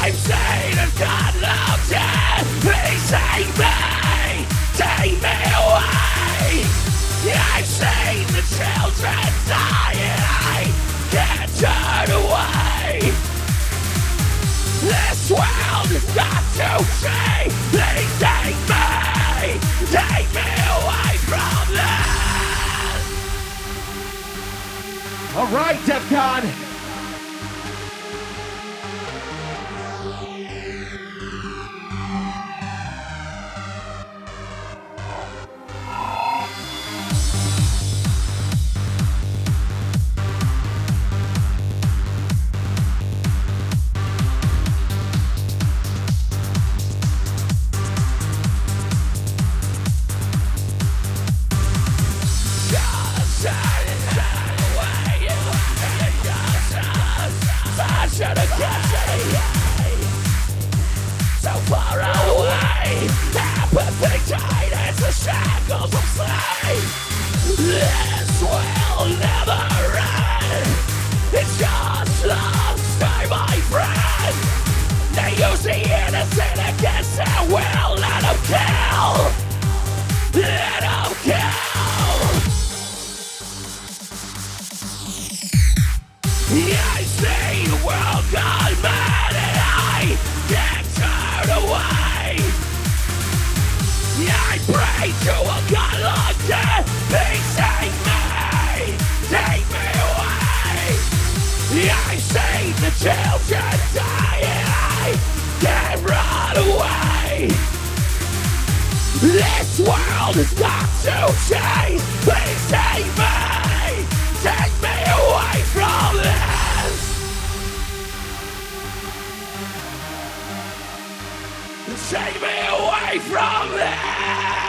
I've seen a God looked at. Please take me, take me away. I've seen the children die and I can't turn away. This world has got to change. Please take me away from this. All right, Defcon. So far away, apathy tied as the shackles of slave. This will never end. It's just lost time, my friend. They use the innocent against their will. Let them kill. Let them kill. I see the world gone mad and I can't turn away. I pray to a God like that. Please take me away. I see the children die and I can't run away. This world has got to change. Please take me away from this. Take me away from this.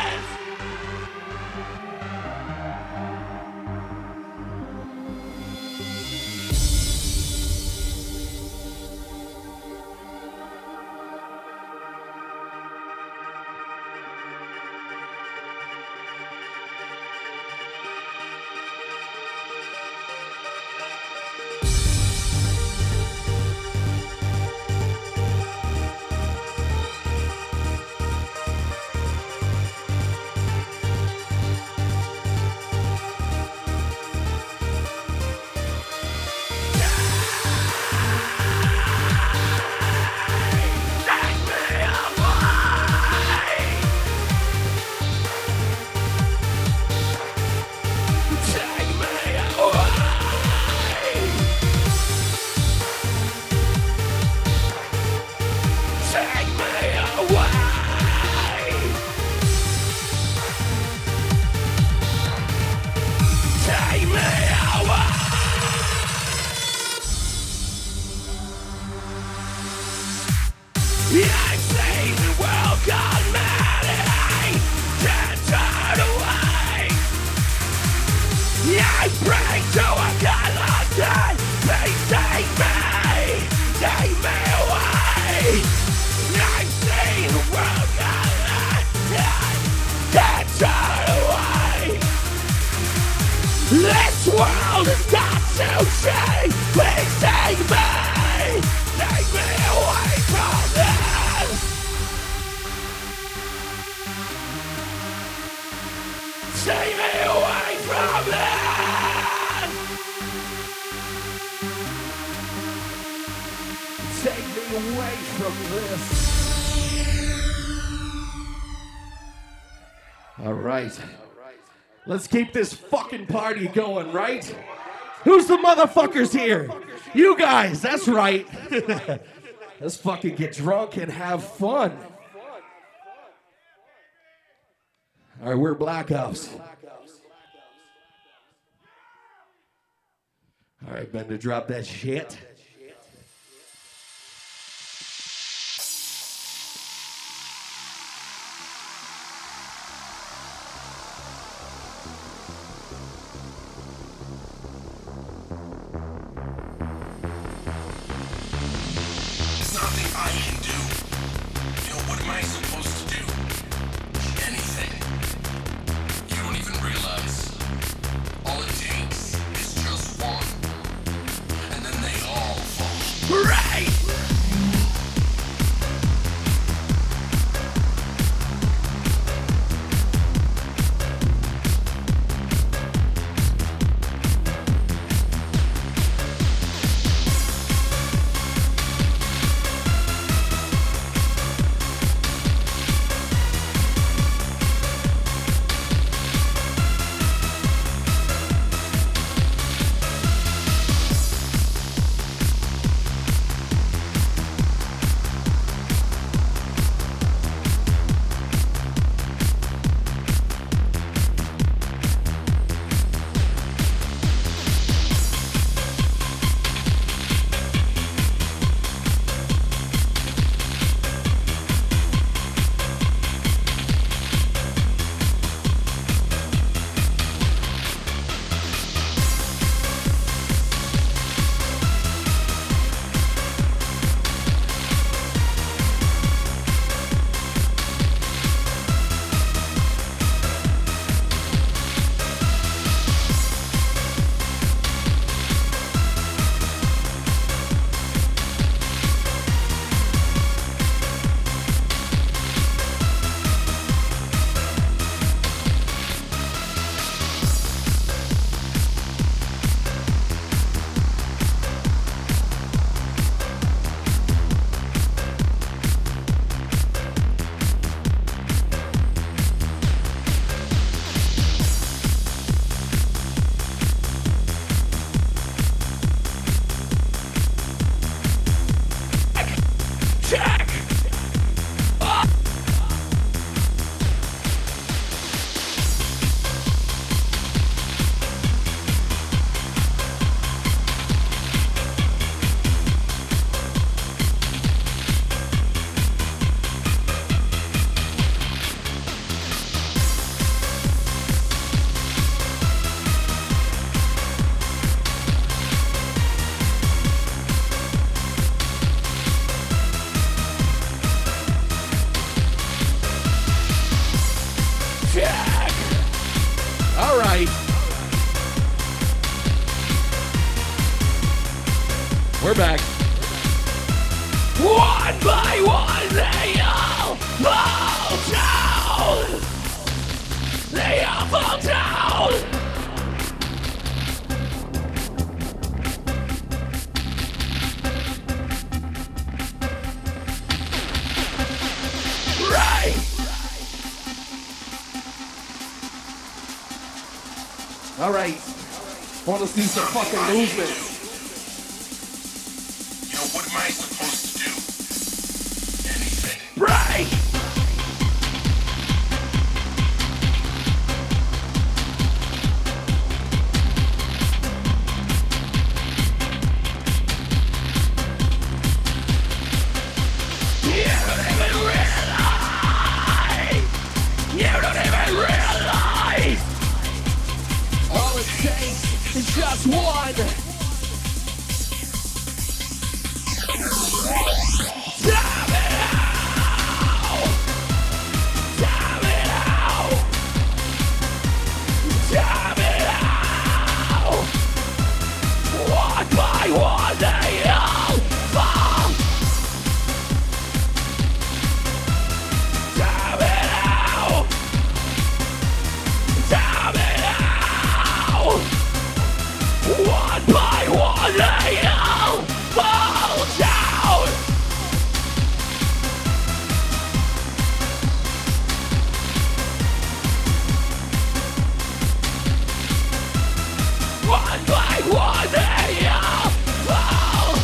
I've seen the world gone mad and I can't turn away. I pray to a God like that. Please take me away. I've seen the world gone mad and I can't turn away. This world has got to change. Please take me away from this. Take me away from this. Take me away from this. All right. Let's keep this fucking party going, right? Who's the motherfuckers here? You guys, that's right. Let's fucking get drunk and have fun. All right, we're Black Ops. All right, Bender, drop that shit. We're back. One by one, they all fall down. They all fall down. Right. All right. Want to see some fucking movement. Yo, what am I supposed to do? Anything. Right. You don't even realize. All it takes is just one. Damn it out! Damn it out! Damn it out! One by one they all fall. Damn it out! Damn it out! One by one they all fall down! One by one they all fall!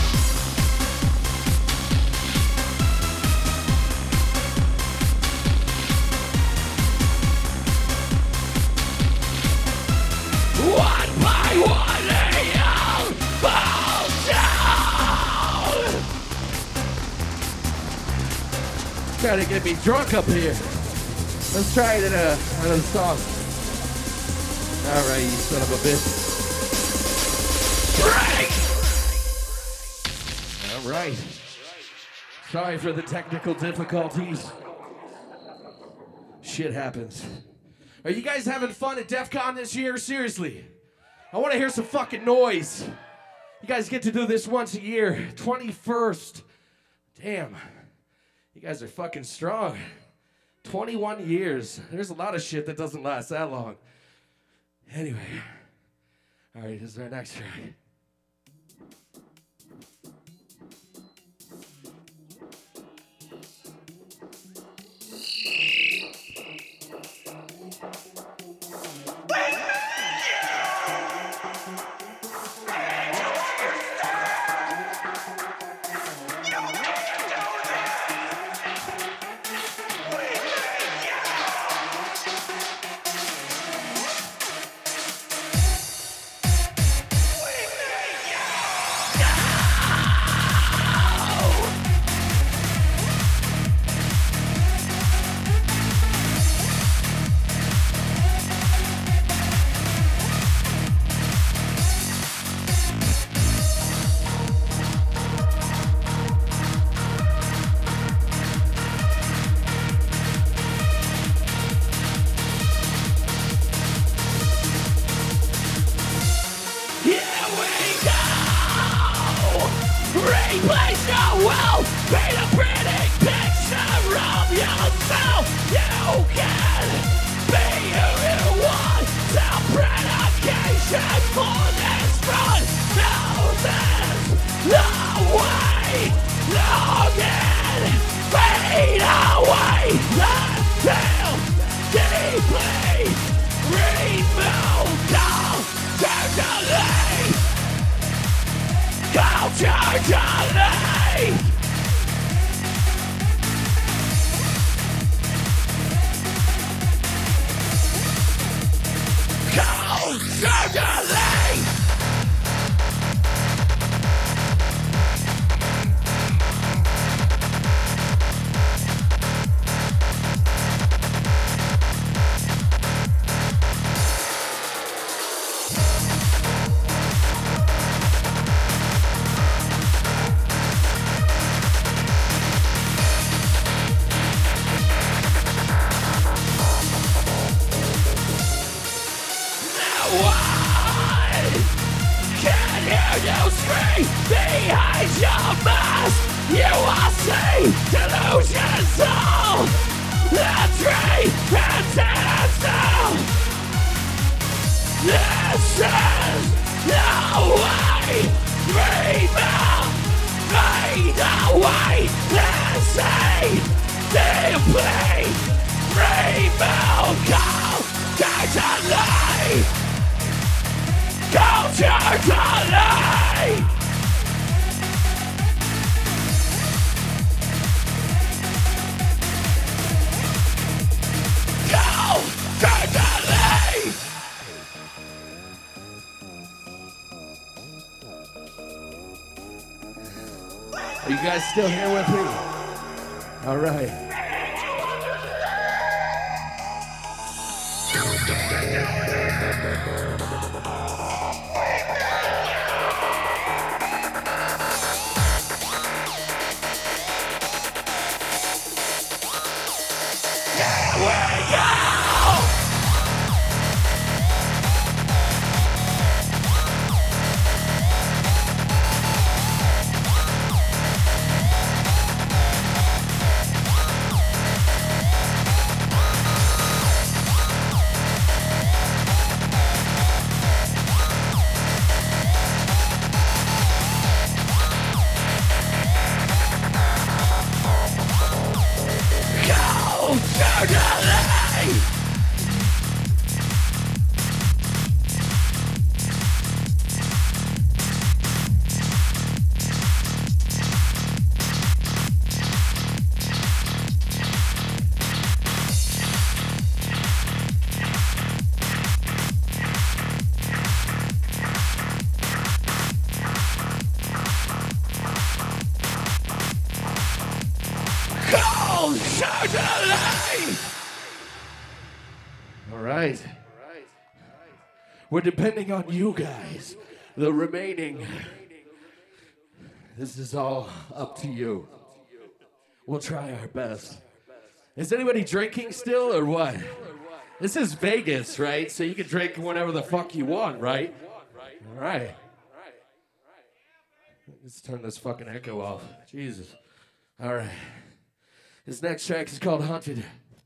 One by one they all fall down! Trying to get me drunk up here. Let's try it in another song. All right, you son of a bitch. Break! All right. Sorry for the technical difficulties. Shit happens. Are you guys having fun at DEF CON this year? Seriously. I want to hear some fucking noise. You guys get to do this once a year. 21st. Damn. You guys are fucking strong. 21 years. There's a lot of shit that doesn't last that long. Anyway. All right, this is our next track. Replace your will, paint a pretty picture of yourself. You can be who you want. Self-gratification for this run. Now this the way. Longing, fade away. Until deeply removed culturally. Culturally. Culturally. behind your mask, you will see delusions all the tree and sinister. This is the way, rebel, fade away, and say deeply, rebel, go totally, go totally. Go totally. Are you guys still here with me? All right. All right. We're depending on you guys. The remaining. This is all up to you. We'll try our best. Is anybody drinking still or what? This is Vegas, right? So you can drink whenever the fuck you want, right? All right. Let's turn this fucking echo off. Jesus. All right. This next track is called Haunted.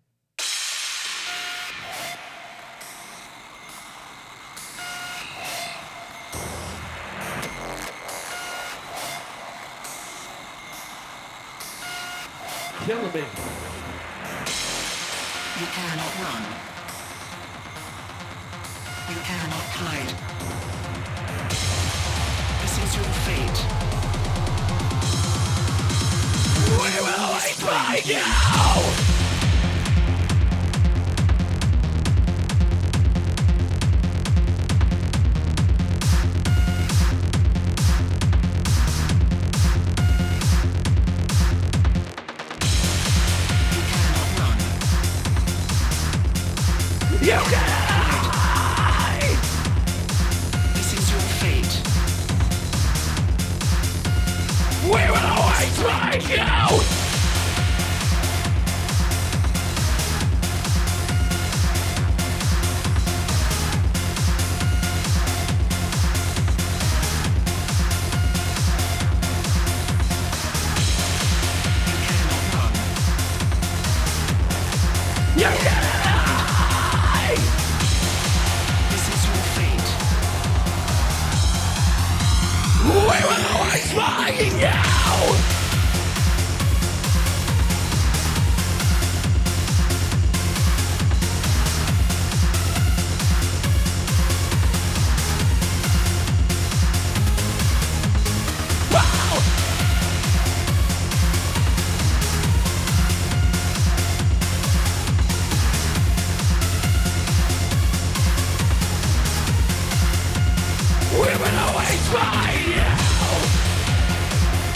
Killing me. You cannot run. You cannot hide. This is your fate. We will wait for you! You cannot hide! This is your fate. We will always find you! You cannot run. You cannot hide! This is your fate. We will always find you! We will always find you!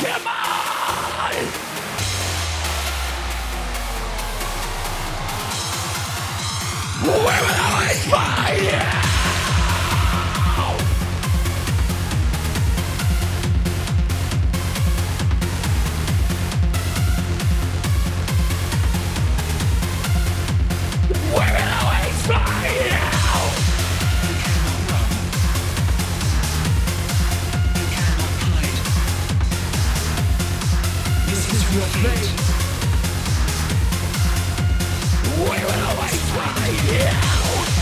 your mind. We will always find you. We will always find you. You cannot run. You cannot hide. This is your fate. We will always find you.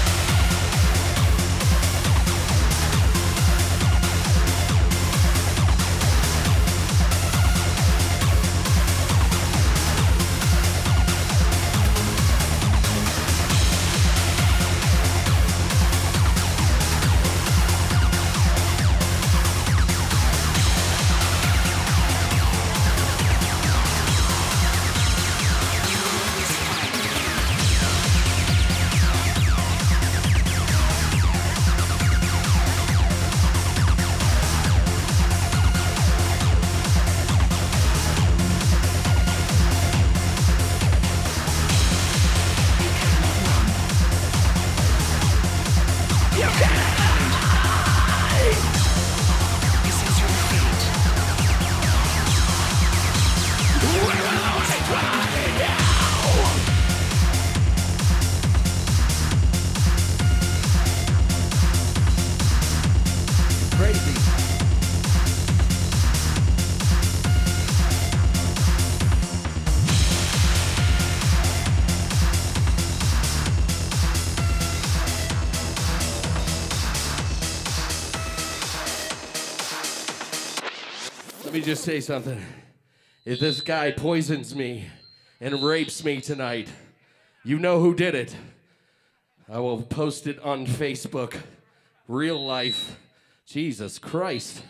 Let me just say something. If this guy poisons me and rapes me tonight, you know who did it. I will post it on Facebook. Real life. Jesus Christ.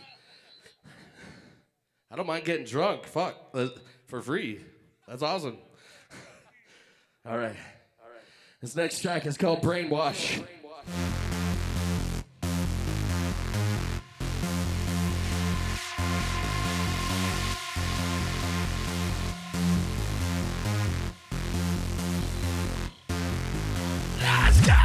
I don't mind getting drunk. Fuck. For free. That's awesome. All right. This next track is called Brainwash. Let's go!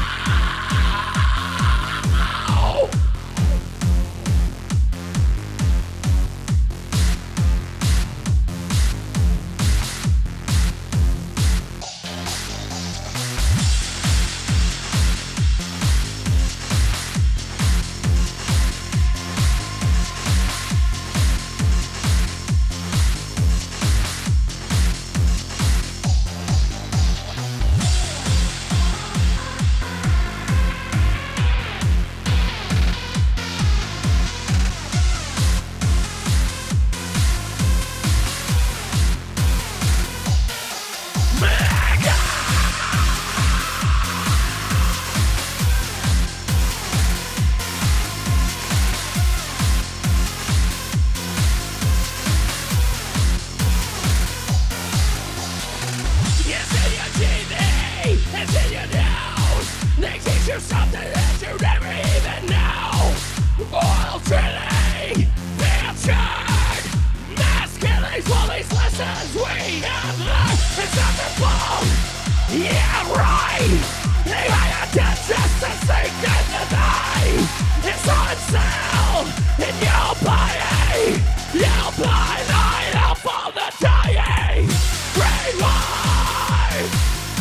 Something that you never even know. Oil drilling, filtered, mass killings, all these lessons we have learned. It's not the fault. Yeah, right. They hire death just to sink in the night. It's on sale in your body. You'll buy night up all the dying. Brainwash.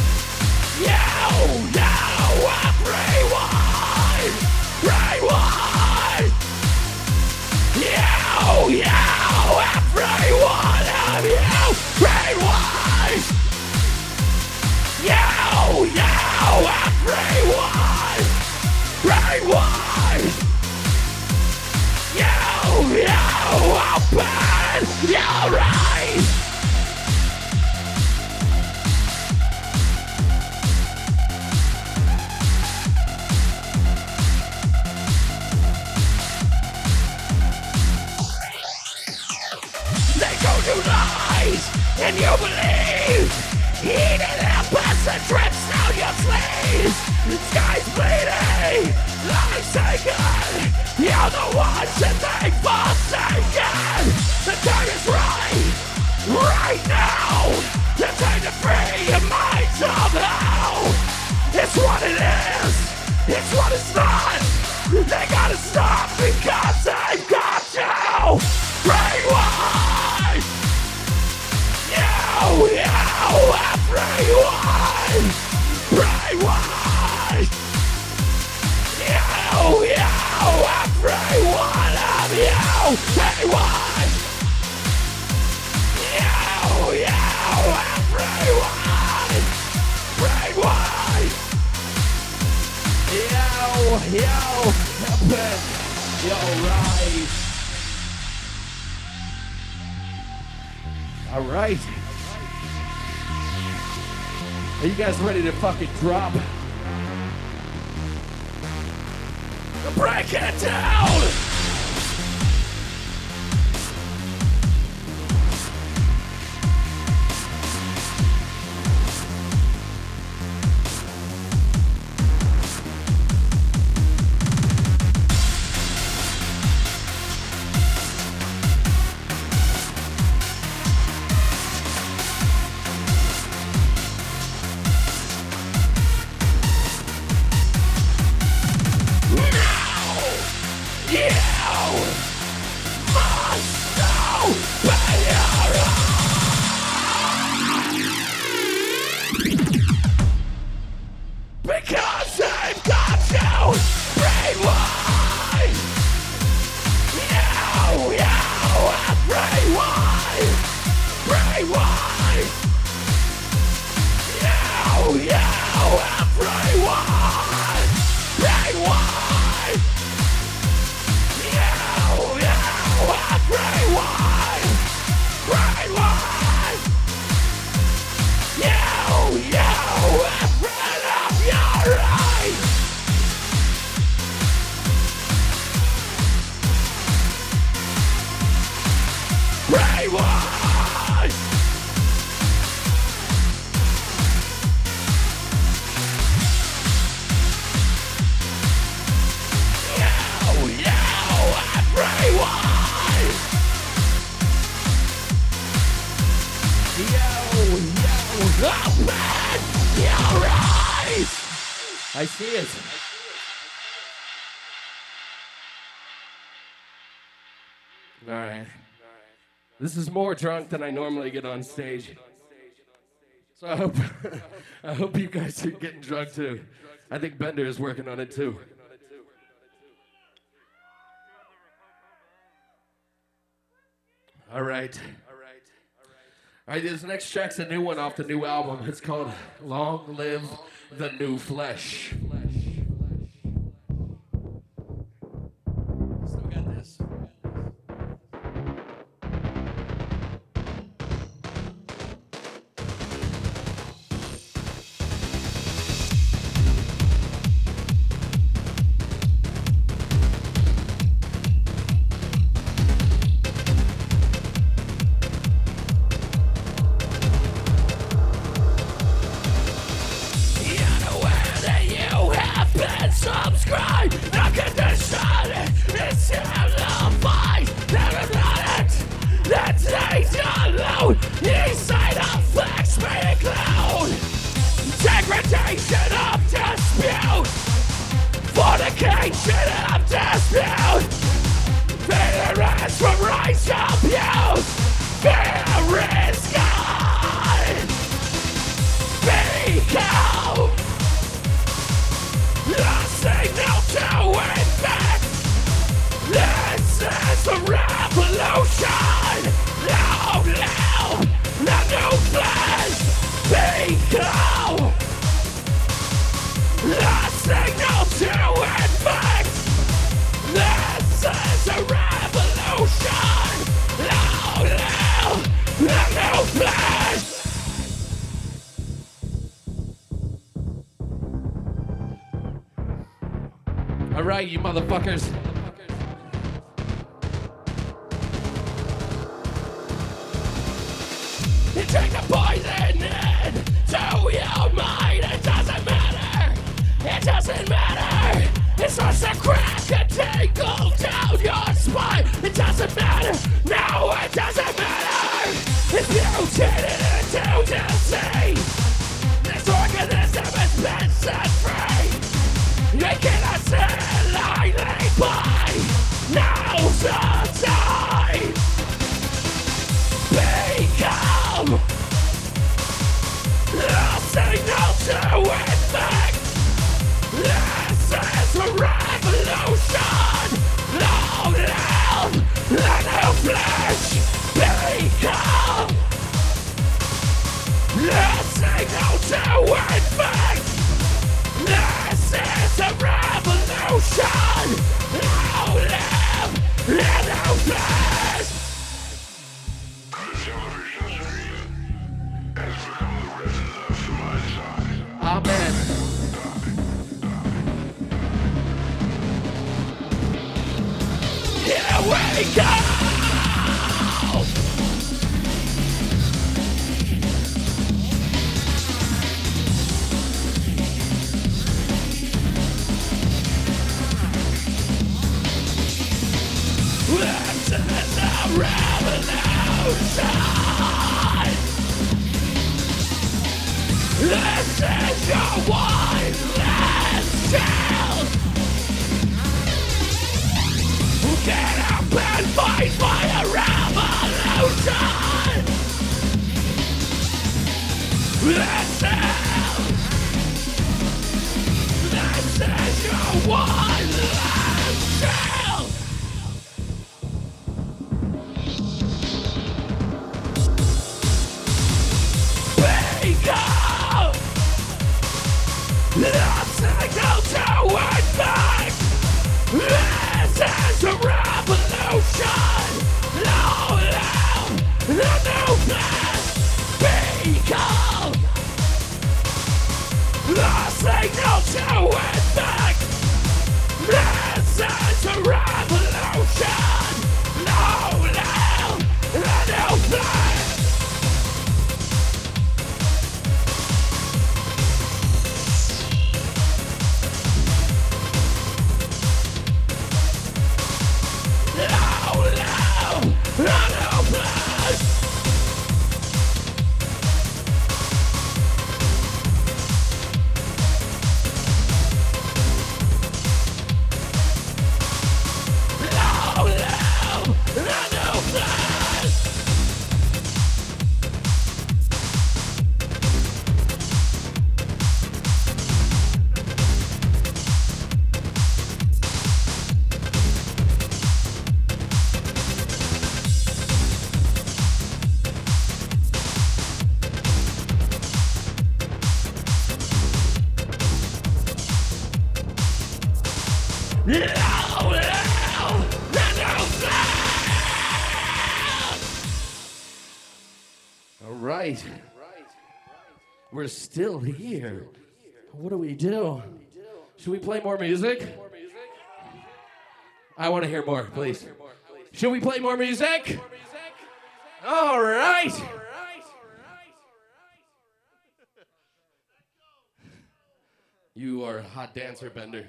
You know everyone. Brainwash. You everyone of you. Brainwash. You everyone. Brainwash. You open your eyes. They go to lies and you believe. Eating up as the drips down your sleeves. Sky's bleeding, life's taken. You're the ones that think forsaken. The turn brainwash. You, everyone, brainwash. You, every one of you, brainwash. You, everyone, brainwash. Right. All right. Are you guys ready to fucking drop? Break it down. Because I've got you brainwashed. You, brainwashed. Brainwashed. You, brainwashed. Brainwashed. You, brainwashed. Brainwashed. You, afraid of your eyes. Brainwash. You, brainwash. Open your eyes. I see it. All right. This is more drunk than I normally get on stage. So I hope you guys are getting drunk too. I think Bender is working on it too. All right. All right, this next track's a new one off the new album. It's called Long Live the New Flesh. Still got this. Subscribe, the condition is simplified. Never planet that takes alone. Inside of flex may include degradation of dispute, fornication of dispute, ignorance from rights abuse. Fear is gone. Become the signal to infect. This is a revolution. Long live the new flesh. Become the signal to infect. This is a revolution. Long live the new flesh. All right, you motherfuckers. You take the poison into your mind. It doesn't matter. It doesn't matter. It starts to crack and tingle down your spine. It doesn't matter. No, it doesn't matter. It's mutated into disease. This organism has been set free. You cannot say lightly by. Now's the time. become the signal to infect. This is a revolution. Now live in our place. The television screen has become the retina for my eyes. Amen. Here we go. This is a revolution. This is your one last chance. Get up and fight for a revolution. This is your one last chance. Wake up! Let's go to infect! This is a revolution! Now live the new plan! Become the signal to infect! This is a revolution! Now live the new plan! All right. We're still here. What do we do? Should we play more music? I want to hear more, please. Should we play more music? All right. You are a hot dancer, Bender.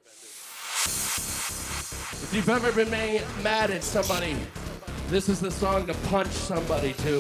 If you've ever been mad at somebody, this is the song to punch somebody to.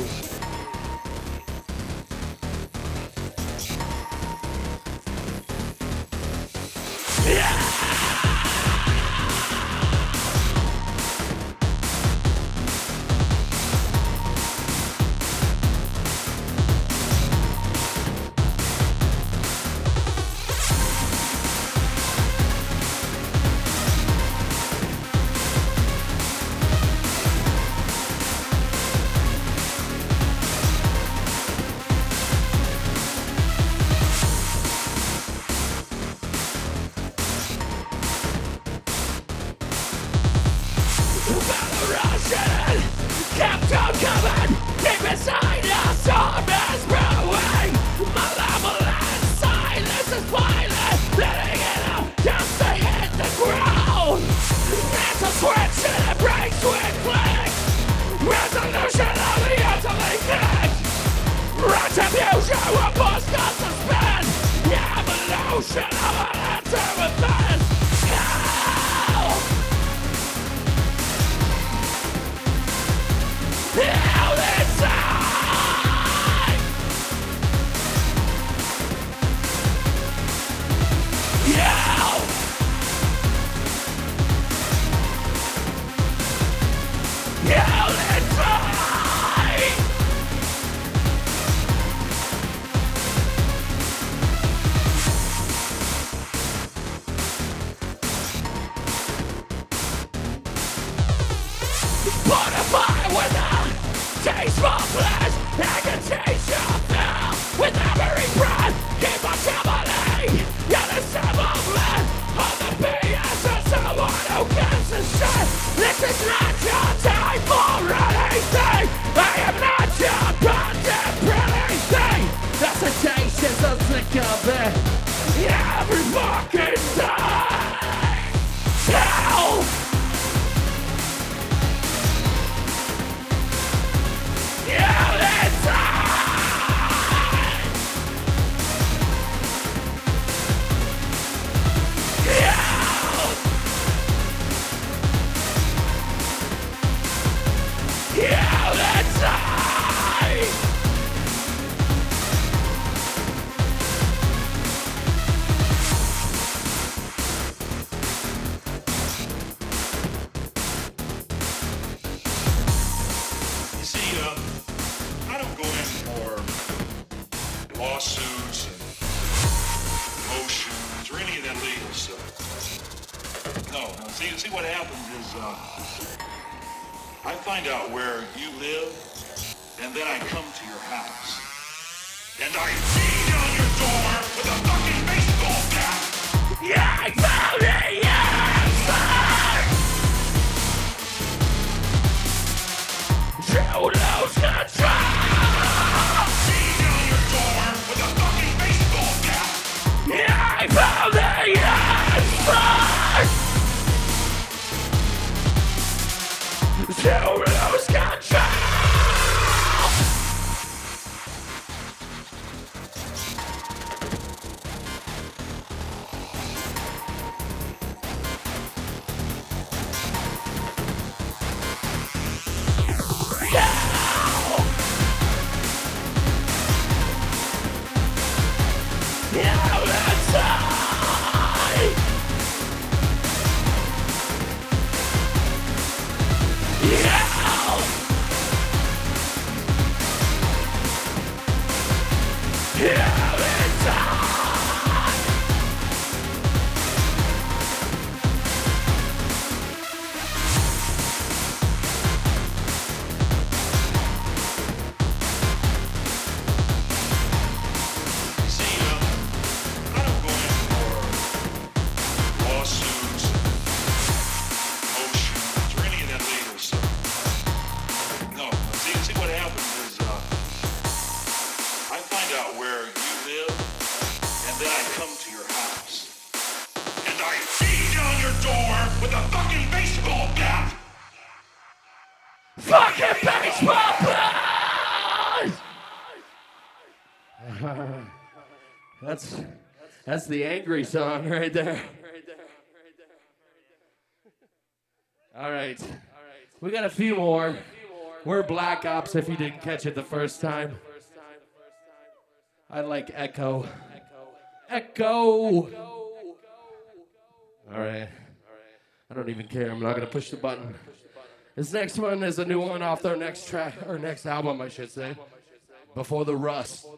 what happens is, I find out where you live, and then I come to your house. And I beat on your door with a fucking baseball bat! Yeah, I found the answer! You lose control! Beat on your door with a fucking baseball bat! Yeah, I found the answer! You lose control! That's the angry song right there. All right. We got a few more. We're Black Ops if you didn't catch it the first time. I like Echo. Echo! All right. I don't even care. I'm not going to push the button. This next one is a new one off their next track, or next album, I should say. Before the Rust.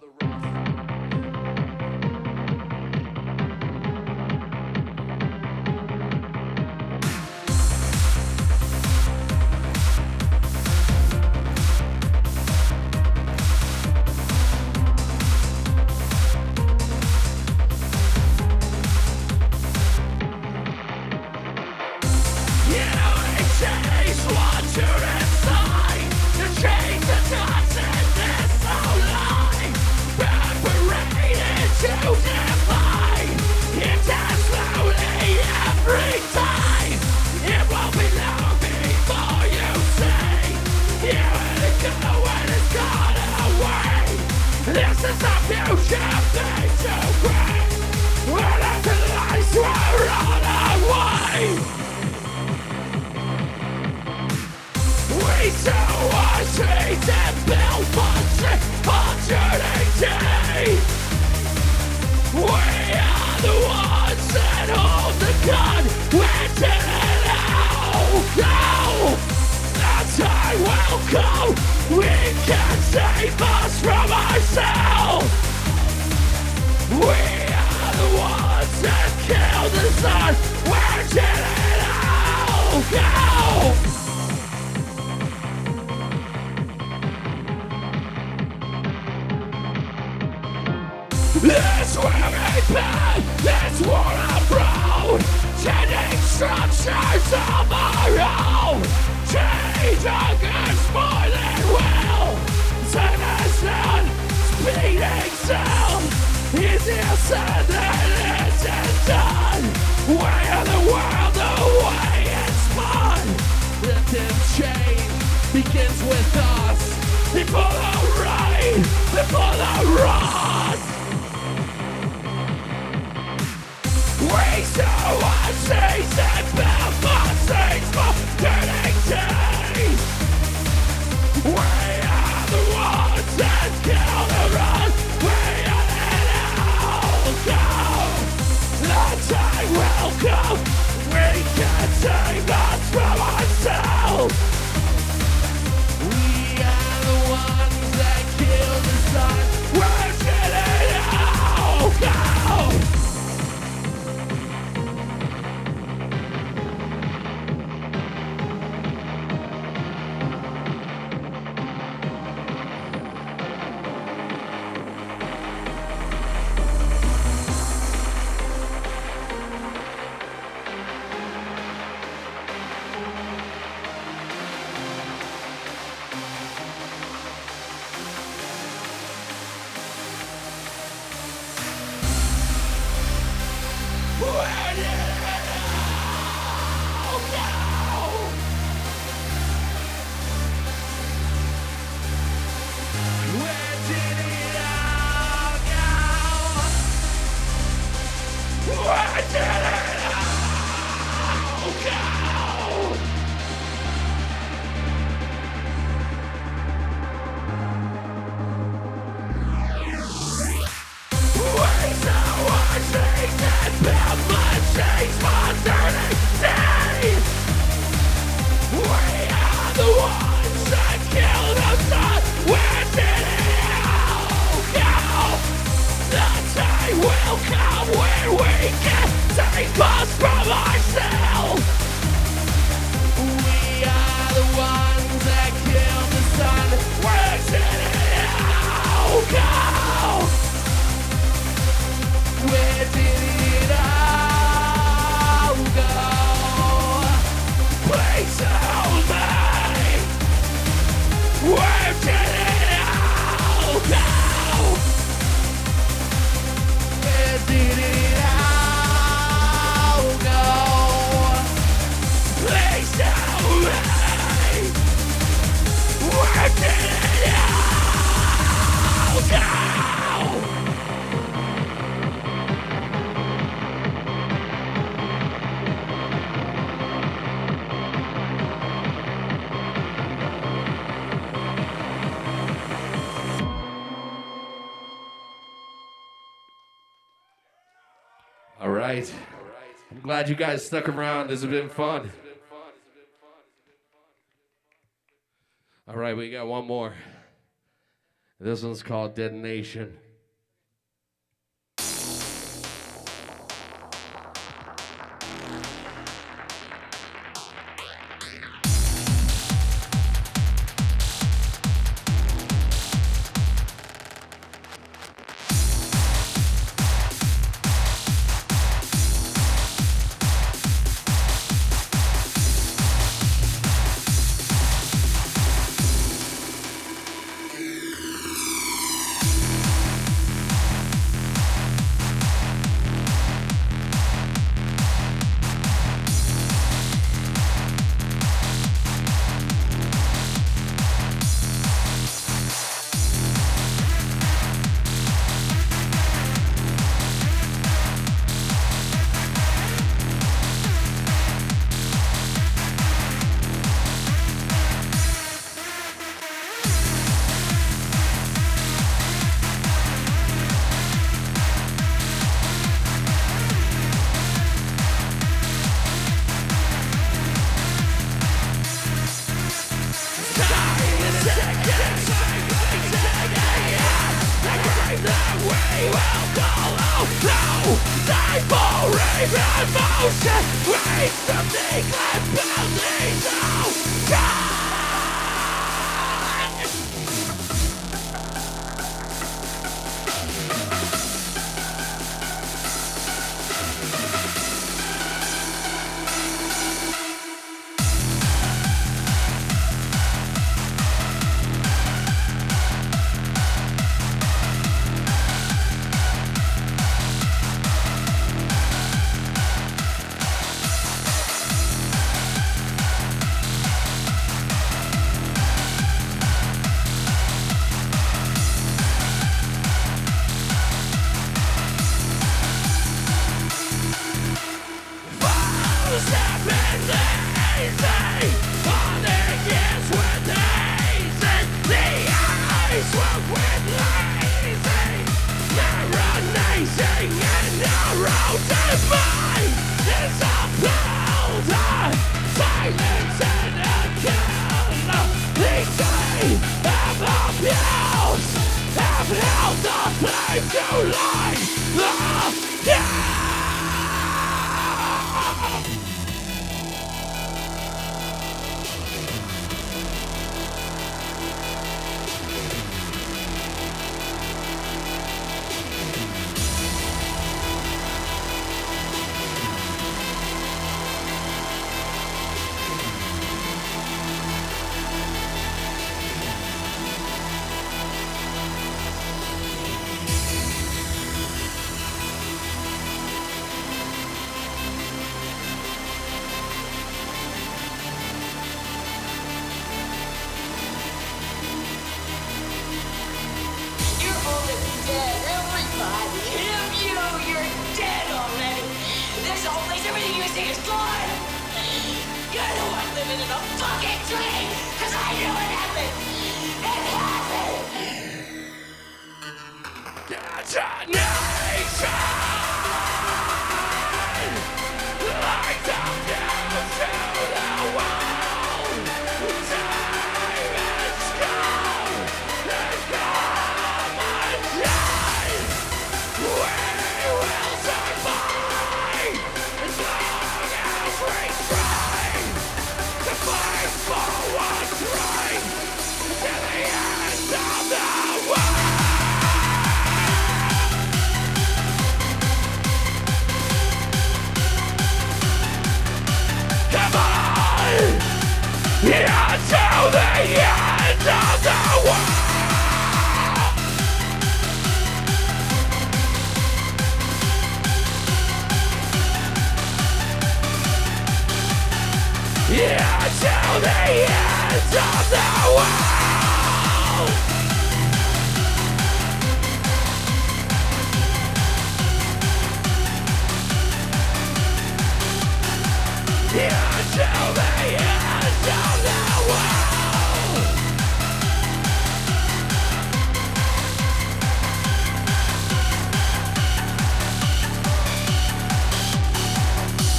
Where did it all go? Where did it all go? Please tell me. Where did it all go? All right. I'm glad you guys stuck around. This has been fun. All right, we got one more. This one's called Detonation.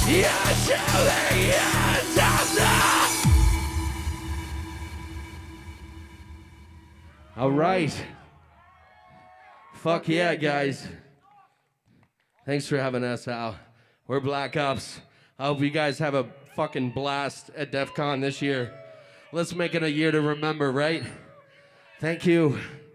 You're till the end of the. All right. Fuck yeah, guys. Thanks for having us out. We're Black Ops. I hope you guys have a fucking blast at DEF CON this year. Let's make it a year to remember, right? Thank you.